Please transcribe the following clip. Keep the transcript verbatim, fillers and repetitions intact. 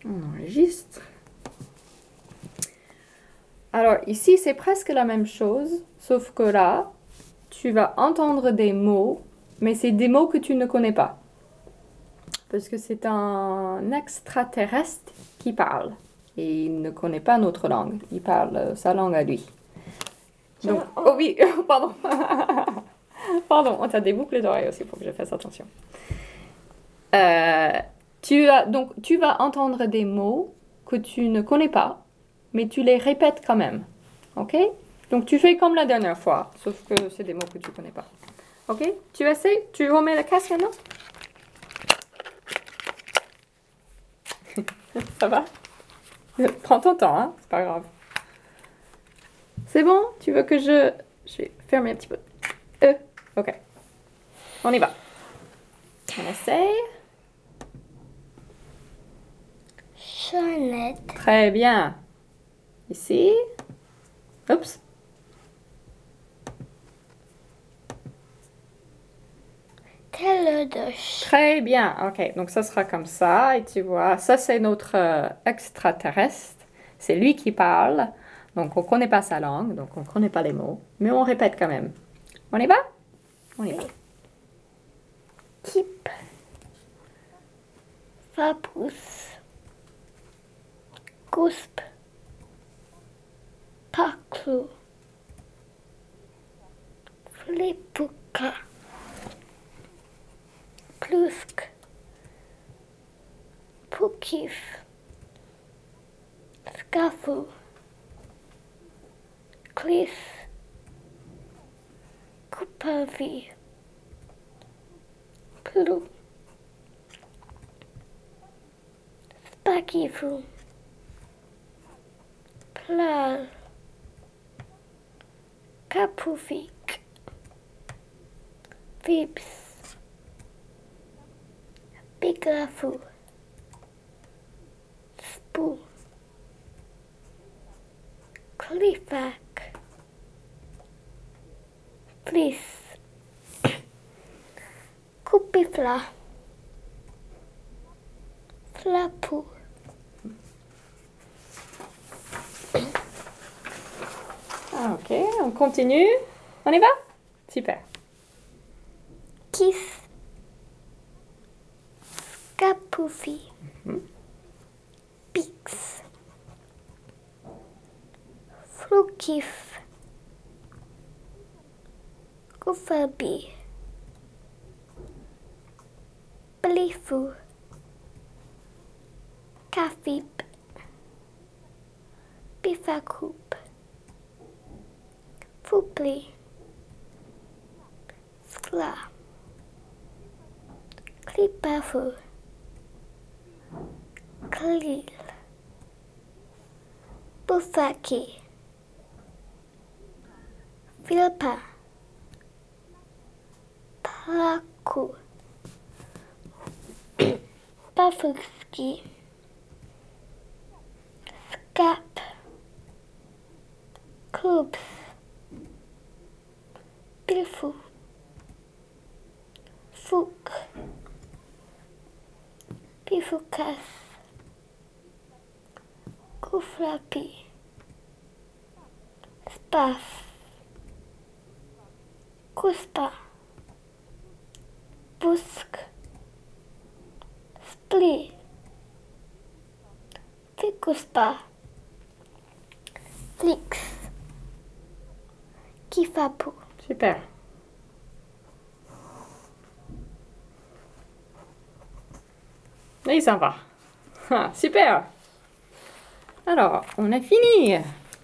On enregistre. Alors ici, c'est presque la même chose, sauf que là, tu vas entendre des mots, mais c'est des mots que tu ne connais pas. Parce que c'est un extraterrestre qui parle. Et il ne connaît pas notre langue. Il parle sa langue à lui. Donc, oh oui, pardon. Pardon, on t'a des boucles d'oreilles aussi, il faut que je fasse attention. Euh, tu as, donc, tu vas entendre des mots que tu ne connais pas, mais tu les répètes quand même. Ok? Donc, tu fais comme la dernière fois, sauf que c'est des mots que tu ne connais pas. Ok? Tu essaies? Tu remets la casse maintenant? Ça va? Prends ton temps, hein? C'est pas grave. C'est bon? Tu veux que je... Je vais fermer un petit peu. Euh, ok. On y va. On essaye. Sonnette. Très bien. Ici. Oups. Télédoche. Très bien. Ok, donc ça sera comme ça. Et tu vois, ça c'est notre euh, extraterrestre. C'est lui qui parle. Donc on ne connaît pas sa langue, donc on ne connaît pas les mots. Mais on répète quand même. On y va? On y va. Type. Fabousse. Gouspe. Paclou. Flipouka. Plusk. Poukif. Scafou. Cliff. Coupavi. Plou. Spagifou. Plal. Capoufik. Vips. Biglafou. Spoo. Cliffac. Fliss. Coupifla. Flapou. Ah, ok, on continue. On y va? Super. Kiss. Scapoufi. Mhm. Pix. Floukif. Koufabi. Blifou. Cafip. Bifacoupe. Foupli. Skla. Clipafou. Klil. Boufaki. Filpa. Plaku. Bafouski. Scap. Coops. Bilfou. Fouk. Bifoucas. Kouflapi. Spaf. Kouspa. Busk. Spli. Fikuspa. Flix. Kifapou. Super. Et ça va. Ah, super. Alors, on a fini.